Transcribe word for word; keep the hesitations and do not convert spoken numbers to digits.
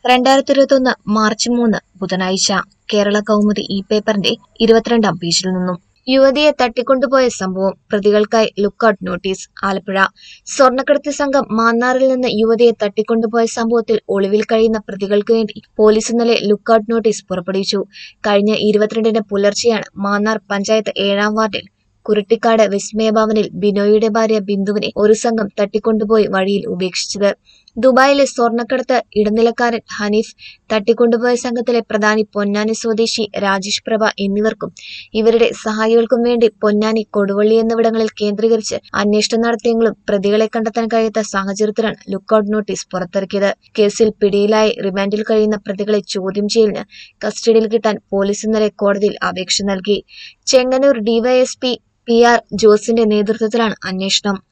രണ്ടായിരത്തി ഇരുപത്തൊന്ന് മാർച്ച് മൂന്ന് ബുധനാഴ്ച കേരള കൗമുദി ഈ പേപ്പറിന്റെ ഇരുപത്തിരണ്ടാം പേജിൽ നിന്നും യുവതിയെ തട്ടിക്കൊണ്ടുപോയ സംഭവം പ്രതികൾക്കായി ലുക്കൌട്ട് നോട്ടീസ്. ആലപ്പുഴ സ്വർണ്ണക്കടത്ത് സംഘം മാന്നാറിൽ നിന്ന് യുവതിയെ തട്ടിക്കൊണ്ടുപോയ സംഭവത്തിൽ ഒളിവിൽ കഴിയുന്ന പ്രതികൾക്ക് വേണ്ടി പോലീസ് ഇന്നലെ ലുക്കൌട്ട് നോട്ടീസ് പുറപ്പെടുവിച്ചു. കഴിഞ്ഞ ഇരുപത്തിരണ്ടിന് പുലർച്ചെയാണ് മാന്നാർ പഞ്ചായത്ത് ഏഴാം വാർഡിൽ കുരുട്ടിക്കാട് വിസ്മയഭവനിൽ ബിനോയിയുടെ ഭാര്യ ബിന്ദുവിനെ ഒരു സംഘം തട്ടിക്കൊണ്ടുപോയി വഴിയിൽ ഉപേക്ഷിച്ചത്. ദുബായിലെ സ്വർണ്ണക്കടത്ത് ഇടനിലക്കാരൻ ഹനീഫ്, തട്ടിക്കൊണ്ടുപോയ സംഘത്തിലെ പ്രധാനി പൊന്നാനി സ്വദേശി രാജേഷ് പ്രഭ എന്നിവർക്കും ഇവരുടെ സഹായികൾക്കും വേണ്ടി പൊന്നാനി, കൊടുവള്ളി എന്നിവിടങ്ങളിൽ കേന്ദ്രീകരിച്ച് അന്വേഷണം നടത്തിയെങ്കിലും പ്രതികളെ കണ്ടെത്താൻ കഴിയാത്ത സാഹചര്യത്തിലാണ് ലുക്കൌട്ട് നോട്ടീസ് പുറത്തിറക്കിയത്. കേസിൽ പിടിയിലായി റിമാൻഡിൽ കഴിയുന്ന പ്രതികളെ ചോദ്യം ചെയ്യലിന് കസ്റ്റഡിയിൽ കിട്ടാൻ പോലീസ് ഇന്നലെ കോടതിയിൽ അപേക്ഷ നൽകി. ചെങ്ങന്നൂർ ഡിവൈഎസ്പി പി ആർ ജോസിന്റെ നേതൃത്വത്തിലാണ് അന്വേഷണം.